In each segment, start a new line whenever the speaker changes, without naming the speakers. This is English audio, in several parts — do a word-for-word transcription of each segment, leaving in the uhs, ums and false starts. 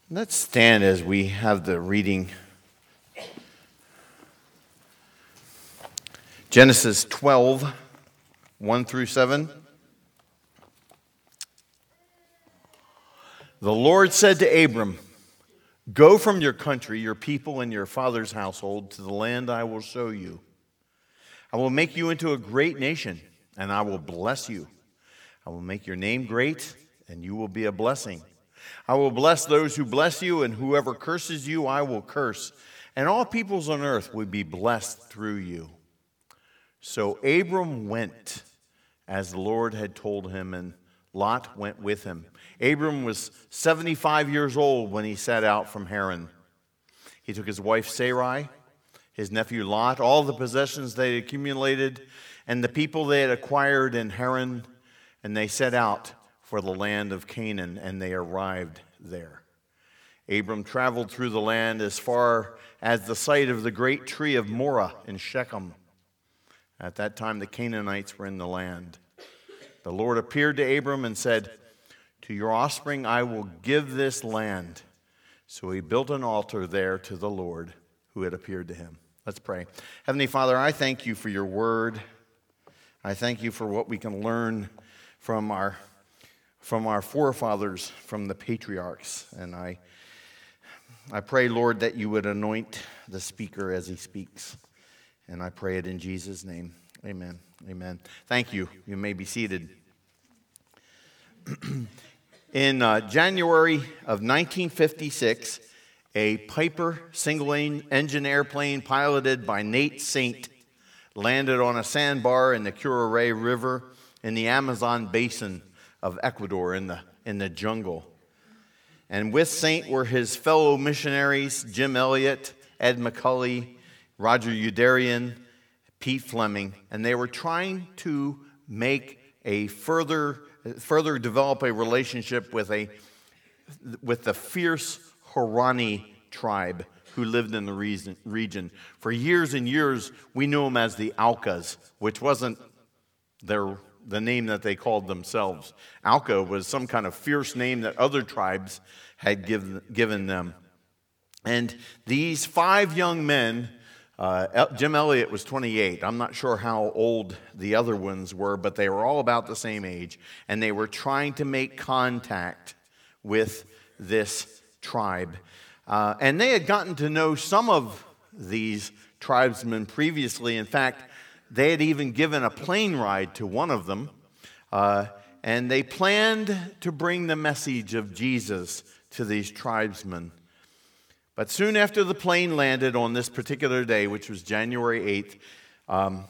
Let's stand as we have the reading. Genesis twelve, one through seven. The Lord said to Abram, "Go from your country, your people, and your father's household to the land I will show you. I will make you into a great nation, and I will bless you. I will make your name great, and you will be a blessing. I will bless those who bless you, and whoever curses you, I will curse. And all peoples on earth will be blessed through you." So Abram went as the Lord had told him, and Lot went with him. Abram was seventy-five years old when he set out from Haran. He took his wife Sarai, his nephew Lot, all the possessions they had accumulated, and the people they had acquired in Haran, and they set out for the land of Canaan, and they arrived there. Abram traveled through the land as far as the site of the great tree of Moreh in Shechem. At that time, the Canaanites were in the land. The Lord appeared to Abram and said, "To your offspring I will give this land." So he built an altar there to the Lord who had appeared to him. Let's pray. Heavenly Father, I thank you for your word. I thank you for what we can learn from our from our forefathers, from the patriarchs. And I, I pray, Lord, that you would anoint the speaker as he speaks. And I pray it in Jesus' name. Amen. Amen. Thank you. You may be seated. In uh, January of nineteen fifty-six, a Piper single-engine airplane piloted by Nate Saint landed on a sandbar in the Curaray River in the Amazon basin of Ecuador in the in the jungle. And with Saint were his fellow missionaries, Jim Elliot, Ed McCully, Roger Youderian, Pete Fleming, and they were trying to make a further further develop a relationship with a with the fierce Huaorani tribe who lived in the region. region. For years and years, we knew them as the Aucas, which wasn't their the name that they called themselves. Auca was some kind of fierce name that other tribes had given, given them. And these five young men, uh, Jim Elliot was twenty-eight. I'm not sure how old the other ones were, but they were all about the same age. And they were trying to make contact with this tribe. Uh, and they had gotten to know some of these tribesmen previously. In fact, they had even given a plane ride to one of them, uh, and they planned to bring the message of Jesus to these tribesmen. But soon after the plane landed on this particular day, which was January eighth, um,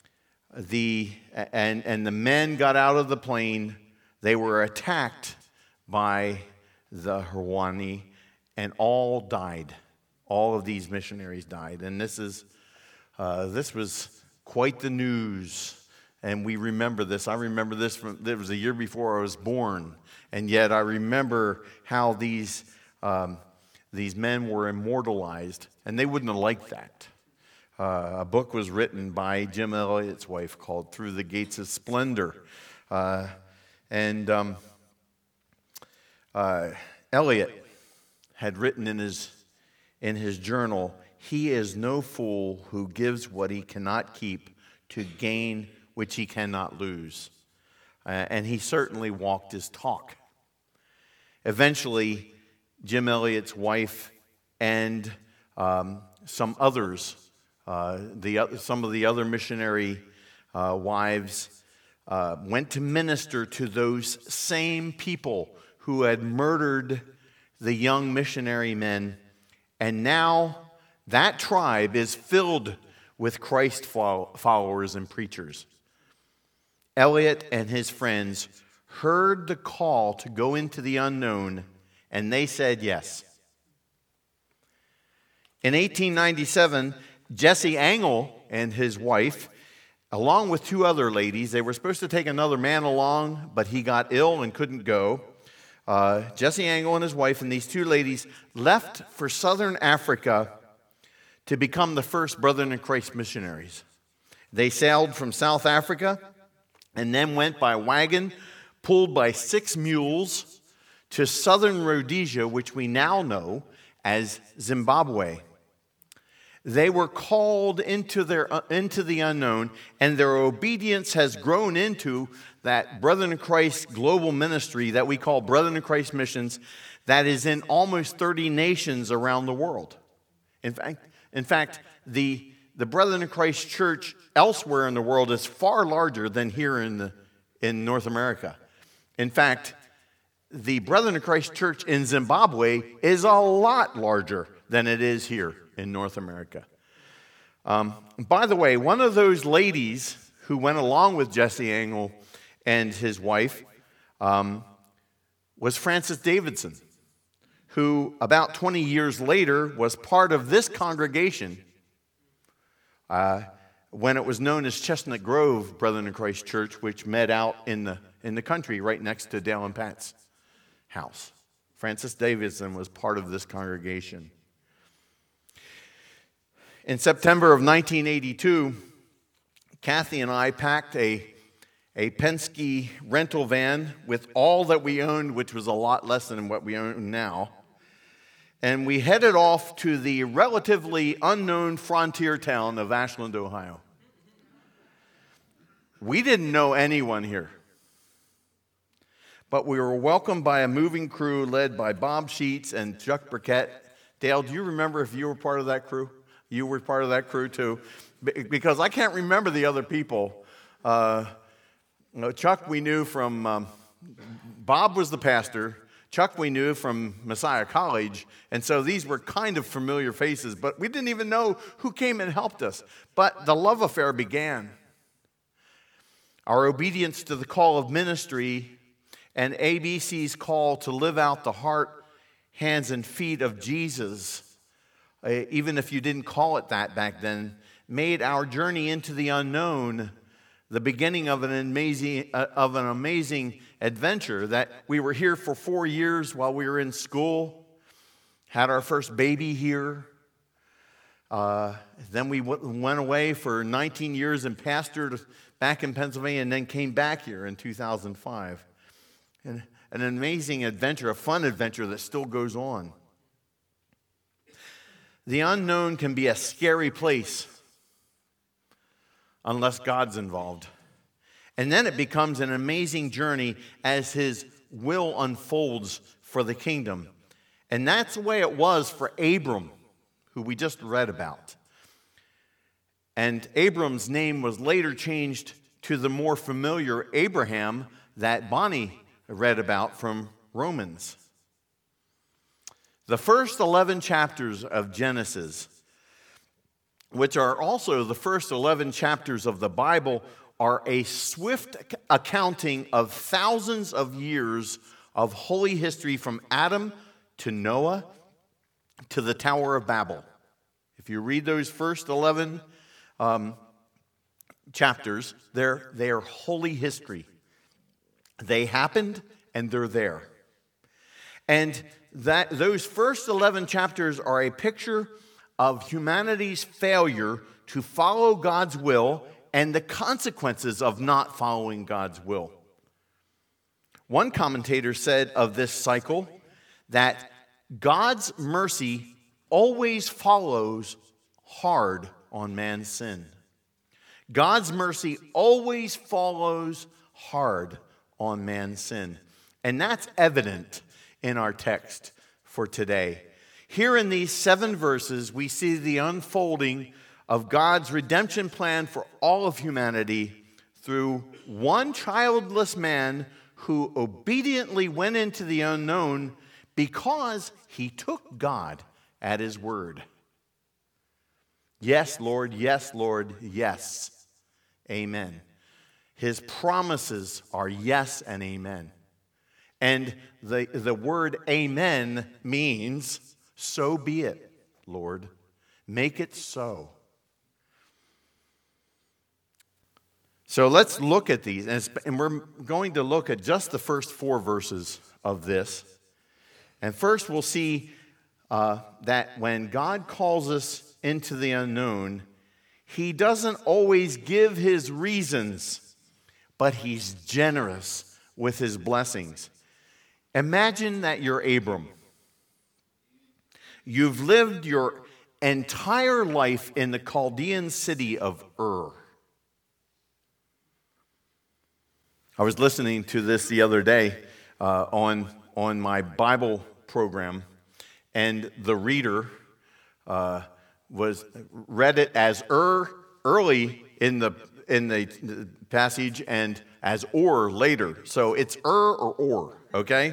the and, and the men got out of the plane, they were attacked by the Huaorani, and all died. All of these missionaries died. And this is uh, this was quite the news, and we remember this. I remember this from, it was a year before I was born, and yet I remember how these um, these men were immortalized, and they wouldn't have liked that. Uh, a book was written by Jim Elliot's wife called "Through the Gates of Splendor," uh, and um, uh, Elliot had written in his in his journal, "He is no fool who gives what he cannot keep to gain which he cannot lose." Uh, and he certainly walked his talk. Eventually, Jim Elliot's wife and um, some others, uh, the some of the other missionary uh, wives, uh, went to minister to those same people who had murdered the young missionary men. And now that tribe is filled with Christ followers and preachers. Elliot and his friends heard the call to go into the unknown, and they said yes. In eighteen ninety-seven, Jesse Angel and his wife, along with two other ladies, they were supposed to take another man along, but he got ill and couldn't go. Uh, Jesse Angel and his wife and these two ladies left for southern Africa to become the first Brethren in Christ missionaries. They sailed from South Africa and then went by wagon, pulled by six mules, to southern Rhodesia, which we now know as Zimbabwe. They were called into their uh, into the unknown, and their obedience has grown into that Brethren in Christ global ministry that we call Brethren in Christ Missions, that is in almost thirty nations around the world. In fact, in fact, the the Brethren in Christ Church elsewhere in the world is far larger than here in the in North America. In fact, the Brethren in Christ Church in Zimbabwe is a lot larger than it is here in North America. Um, by the way, one of those ladies who went along with Jesse Engel and his wife um, was Frances Davidson, who about twenty years later was part of this congregation uh, when it was known as Chestnut Grove Brethren in Christ Church, which met out in the in the country right next to Dale and Pat's house. Frances Davidson was part of this congregation. In September of nineteen eighty-two, Kathy and I packed a, a Penske rental van with all that we owned, which was a lot less than what we own now. And we headed off to the relatively unknown frontier town of Ashland, Ohio. We didn't know anyone here, but we were welcomed by a moving crew led by Bob Sheets and Chuck Burkett. Dale, do you remember if you were part of that crew? You were part of that crew too? Because I can't remember the other people. Uh, you know, Chuck we knew from, um, Bob was the pastor. Chuck we knew from Messiah College. And so these were kind of familiar faces, but we didn't even know who came and helped us. But the love affair began. Our obedience to the call of ministry and A B C's call to live out the heart, hands, and feet of Jesus, Uh, even if you didn't call it that back then, made our journey into the unknown the beginning of an amazing uh, of an amazing adventure. That we were here for four years while we were in school, had our first baby here. Uh, then we w- went away for nineteen years and pastored back in Pennsylvania, and then came back here in two thousand five. And an amazing adventure, a fun adventure that still goes on. The unknown can be a scary place unless God's involved. And then it becomes an amazing journey as His will unfolds for the kingdom. And that's the way it was for Abram, who we just read about. And Abram's name was later changed to the more familiar Abraham that Bonnie read about from Romans. The first eleven chapters of Genesis, which are also the first eleven chapters of the Bible, are a swift accounting of thousands of years of holy history from Adam to Noah to the Tower of Babel. If you read those first eleven um, chapters, they're, they are holy history. They happened and they're there. And that those first eleven chapters are a picture of humanity's failure to follow God's will and the consequences of not following God's will. One commentator said of this cycle that God's mercy always follows hard on man's sin. God's mercy always follows hard on man's sin. And that's evident in our text for today. Here in these seven verses, we see the unfolding of God's redemption plan for all of humanity through one childless man who obediently went into the unknown because he took God at His word. Yes, Lord, yes, Lord, yes. Amen. His promises are yes and amen. And the, the word amen means, so be it, Lord. Make it so. So let's look at these. And, and we're going to look at just the first four verses of this. And first we'll see uh, that when God calls us into the unknown, He doesn't always give His reasons, but He's generous with His blessings. Imagine that you're Abram. You've lived your entire life in the Chaldean city of Ur. I was listening to this the other day uh, on, on my Bible program, and the reader uh, was read it as Ur early in the in the passage and as Or later. So it's Ur or Or, okay?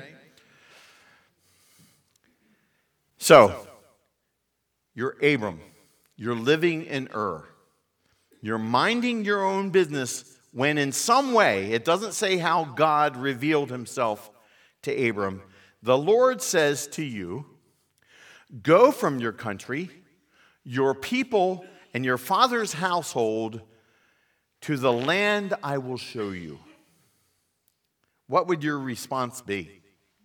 So, you're Abram. You're living in Ur. You're minding your own business when in some way, it doesn't say how God revealed himself to Abram. The Lord says to you, go from your country, your people, and your father's household to the land I will show you. What would your response be?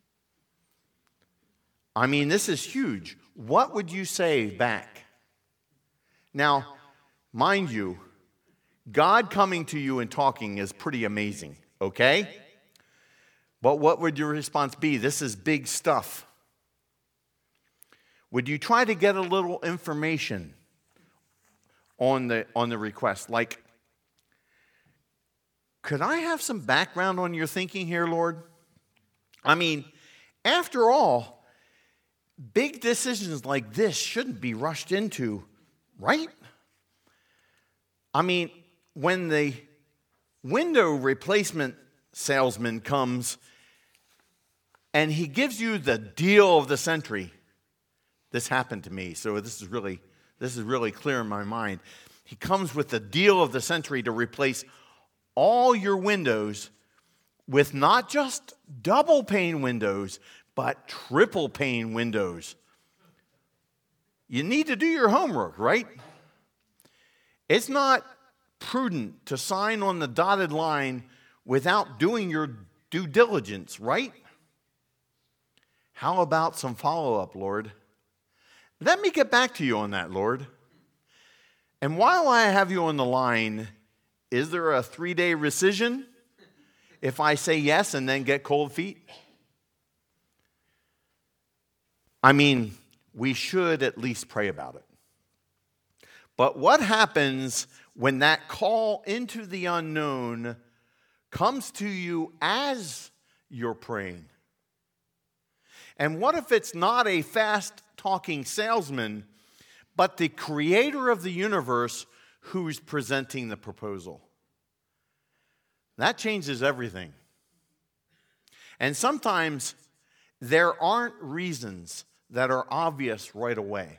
I mean, this is huge. What would you say back? Now, mind you, God coming to you and talking is pretty amazing, okay? But what would your response be? This is big stuff. Would you try to get a little information on the, on the request? Like, could I have some background on your thinking here, Lord? I mean, after all, big decisions like this shouldn't be rushed into, right? I mean, when the window replacement salesman comes and he gives you the deal of the century, this happened to me, so this is really this is really clear in my mind. He comes with the deal of the century to replace all your windows with not just double pane windows, but triple pane windows. You need to do your homework, right? It's not prudent to sign on the dotted line without doing your due diligence, right? How about some follow-up, Lord? Let me get back to you on that, Lord. And while I have you on the line, is there a three-day rescission if I say yes and then get cold feet? I mean, we should at least pray about it. But what happens when that call into the unknown comes to you as you're praying? And what if it's not a fast-talking salesman, but the creator of the universe who's presenting the proposal? That changes everything. And sometimes there aren't reasons that are obvious right away.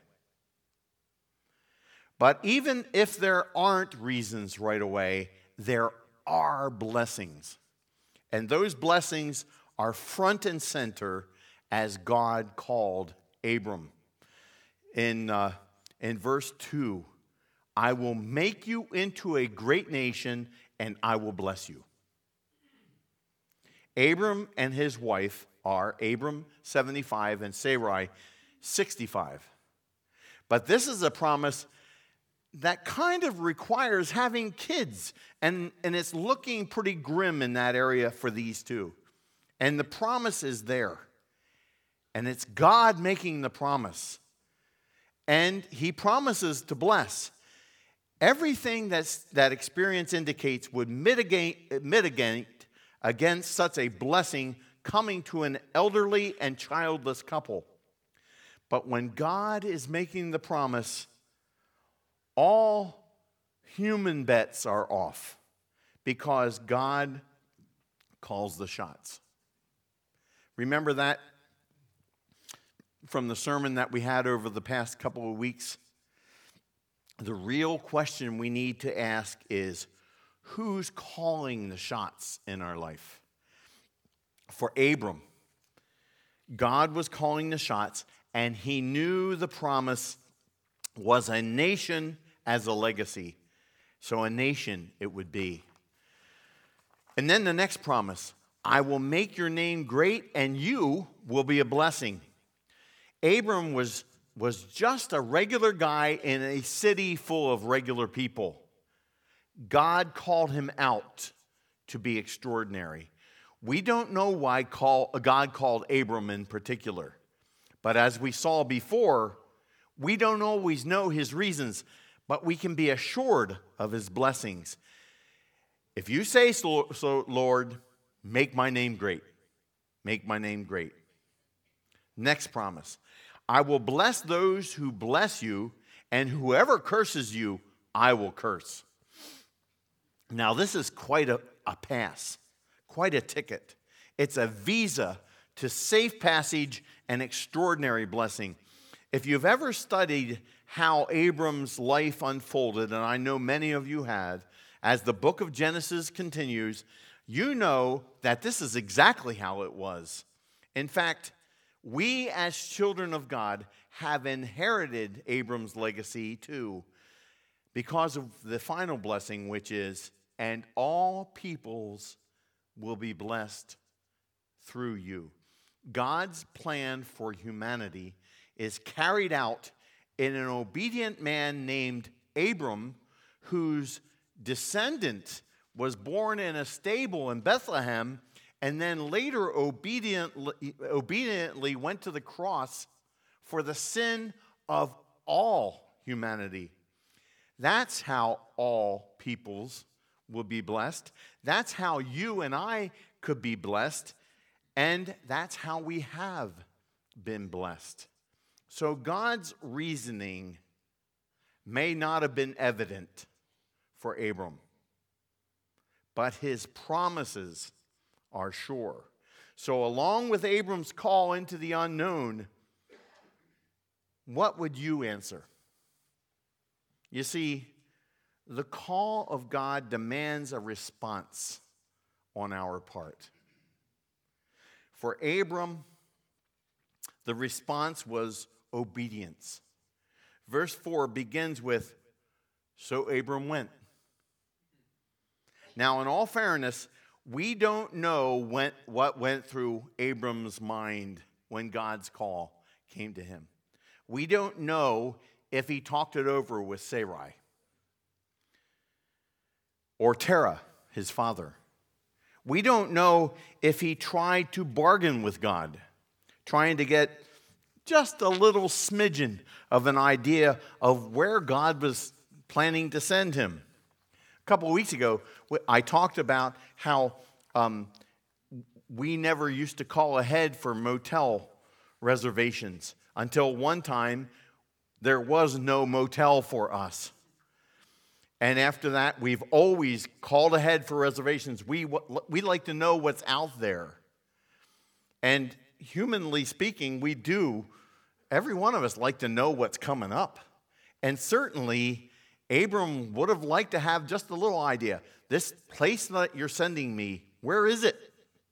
But even if there aren't reasons right away, there are blessings. And those blessings are front and center as God called Abram. In, uh, in verse two, I will make you into a great nation and I will bless you. Abram and his wife are Abram seventy-five and Sarai sixty-five. But this is a promise that kind of requires having kids, and, and it's looking pretty grim in that area for these two. And the promise is there. And it's God making the promise. And he promises to bless. Everything that's, that experience indicates would mitigate, mitigate against such a blessing coming to an elderly and childless couple. But when God is making the promise, all human bets are off because God calls the shots. Remember that from the sermon that we had over the past couple of weeks? The real question we need to ask is, who's calling the shots in our life? For Abram, God was calling the shots, and he knew the promise was a nation as a legacy. So a nation it would be. And then the next promise, I will make your name great and you will be a blessing. Abram was, was just a regular guy in a city full of regular people. God called him out to be extraordinary. We don't know why call, God called Abram in particular. But as we saw before, we don't always know his reasons, but we can be assured of his blessings. If you say so, so, Lord, make my name great. Make my name great. Next promise. I will bless those who bless you, and whoever curses you, I will curse. Now, this is quite a, a pass, quite a ticket. It's a visa to safe passage and extraordinary blessing. If you've ever studied how Abram's life unfolded, and I know many of you have, as the book of Genesis continues, you know that this is exactly how it was. In fact, we as children of God have inherited Abram's legacy too, because of the final blessing, which is, and all peoples will be blessed through you. God's plan for humanity is carried out in an obedient man named Abram, whose descendant was born in a stable in Bethlehem, and then later obediently, obediently went to the cross for the sin of all humanity. That's how all peoples will be blessed. That's how you and I could be blessed, and that's how we have been blessed. So God's reasoning may not have been evident for Abram, but his promises are sure. So along with Abram's call into the unknown, what would you answer? You see, the call of God demands a response on our part. For Abram, the response was obedience. Verse four begins with, so Abram went. Now, in all fairness, we don't know when, what went through Abram's mind when God's call came to him. We don't know if he talked it over with Sarai or Terah, his father. We don't know if he tried to bargain with God, trying to get just a little smidgen of an idea of where God was planning to send him. A couple of weeks ago, I talked about how um, we never used to call ahead for motel reservations until one time there was no motel for us. And after that, we've always called ahead for reservations. We, we like to know what's out there. And humanly speaking, we do. Every one of us like to know what's coming up. And certainly, Abram would have liked to have just a little idea. This place that you're sending me, where is it?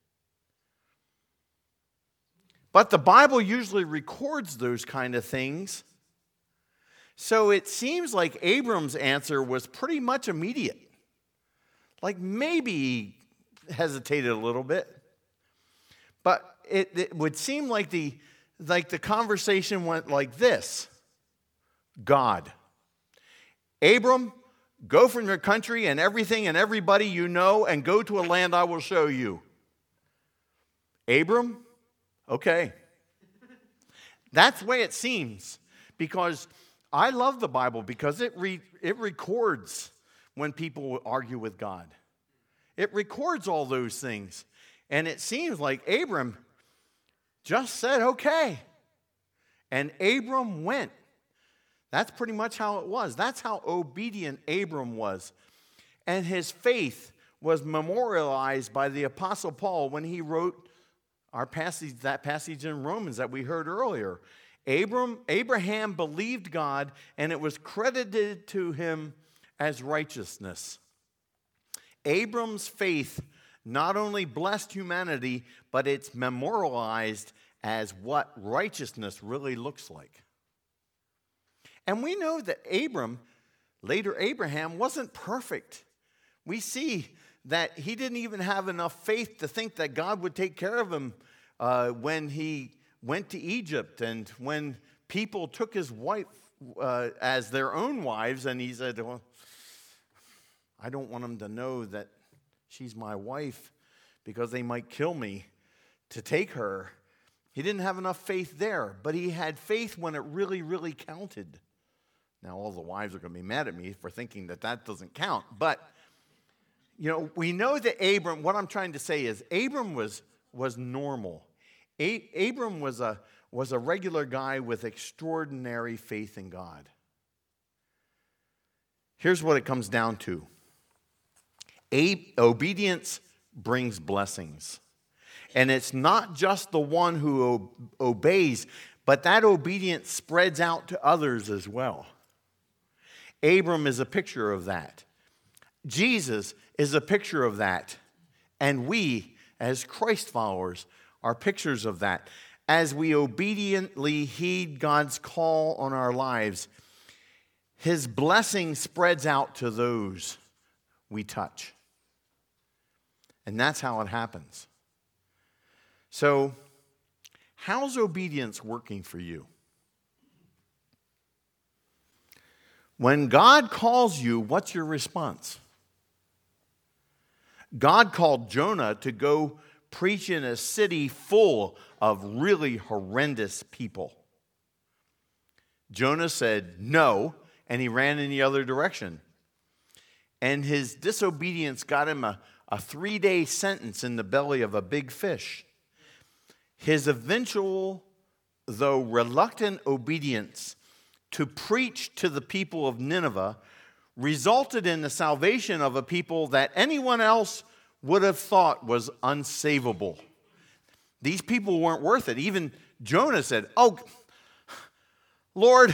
But the Bible usually records those kind of things. So it seems like Abram's answer was pretty much immediate. Like maybe he hesitated a little bit. But it, it would seem like the, like the conversation went like this. God. Abram, go from your country and everything and everybody you know and go to a land I will show you. Abram, okay. That's the way it seems, because I love the Bible because it re, it records when people argue with God. It records all those things. And it seems like Abram just said, okay. And Abram went. That's pretty much how it was. That's how obedient Abram was. And his faith was memorialized by the Apostle Paul when he wrote our passage, that passage in Romans that we heard earlier. Abram, Abraham believed God, and it was credited to him as righteousness. Abram's faith not only blessed humanity, but it's memorialized as what righteousness really looks like. And we know that Abram, later Abraham, wasn't perfect. We see that he didn't even have enough faith to think that God would take care of him uh, when he went to Egypt and when people took his wife uh, as their own wives, and he said, well, I don't want them to know that she's my wife because they might kill me to take her. He didn't have enough faith there, but he had faith when it really, really counted. Now, all the wives are going to be mad at me for thinking that that doesn't count. But, you know, we know that Abram, what I'm trying to say is Abram was, was normal. A- Abram was a, was a regular guy with extraordinary faith in God. Here's what it comes down to. A- obedience brings blessings. And it's not just the one who o- obeys, but that obedience spreads out to others as well. Abram is a picture of that. Jesus is a picture of that. And we, as Christ followers, are pictures of that. As we obediently heed God's call on our lives, His blessing spreads out to those we touch. And that's how it happens. So, how's obedience working for you? When God calls you, what's your response? God called Jonah to go preach in a city full of really horrendous people. Jonah said no, and he ran in the other direction. And his disobedience got him a, a three-day sentence in the belly of a big fish. His eventual, though reluctant obedience to preach to the people of Nineveh resulted in the salvation of a people that anyone else would have thought was unsavable. These people weren't worth it. Even Jonah said, "Oh, Lord,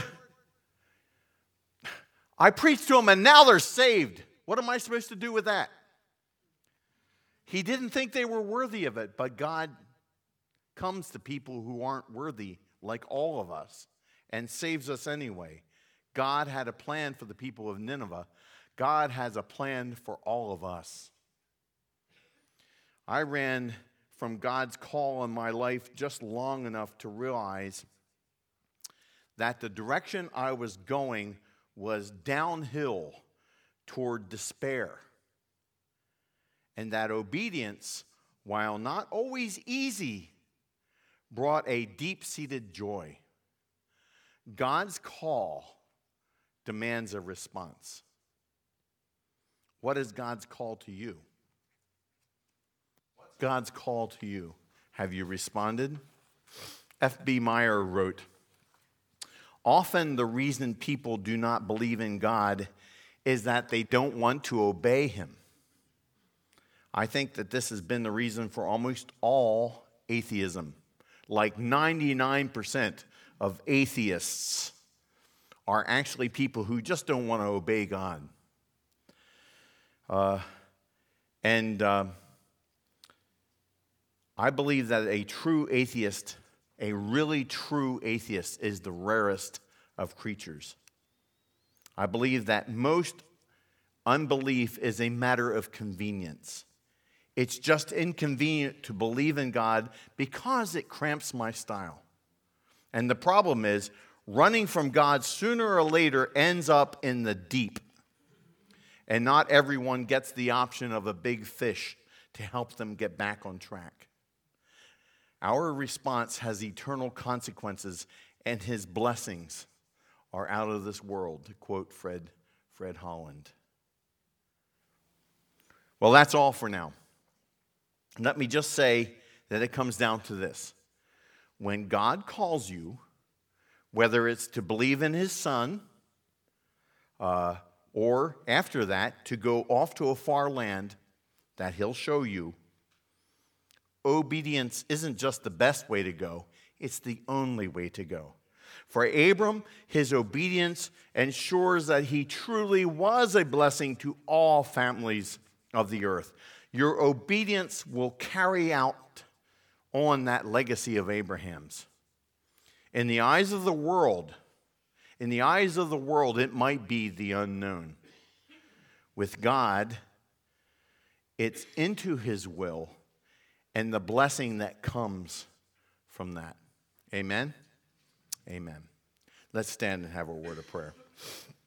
I preached to them and now they're saved. What am I supposed to do with that?" He didn't think they were worthy of it, but God comes to people who aren't worthy, like all of us, and saves us anyway. God had a plan for the people of Nineveh. God has a plan for all of us. I ran from God's call in my life just long enough to realize that the direction I was going was downhill toward despair. And that obedience, while not always easy, brought a deep-seated joy. God's call demands a response. What is God's call to you? What's God's call to you? Have you responded? F B Meyer wrote, "Often the reason people do not believe in God is that they don't want to obey Him. I think that this has been the reason for almost all atheism. Like ninety-nine percent of atheists are actually people who just don't want to obey God. Uh, and uh, I believe that a true atheist, a really true atheist, is the rarest of creatures. I believe that most unbelief is a matter of convenience. It's just inconvenient to believe in God because it cramps my style. And the problem is, running from God sooner or later ends up in the deep. And not everyone gets the option of a big fish to help them get back on track. Our response has eternal consequences, and His blessings are out of this world, to quote Fred, Fred Holland. Well, that's all for now. Let me just say that it comes down to this. When God calls you, whether it's to believe in His Son, uh, or after that, to go off to a far land that He'll show you, obedience isn't just the best way to go, it's the only way to go. For Abram, his obedience ensures that he truly was a blessing to all families of the earth. Your obedience will carry out on that legacy of Abraham's. In the eyes of the world, in the eyes of the world, it might be the unknown. With God, it's into His will and the blessing that comes from that. Amen? Amen. Let's stand and have a word of prayer.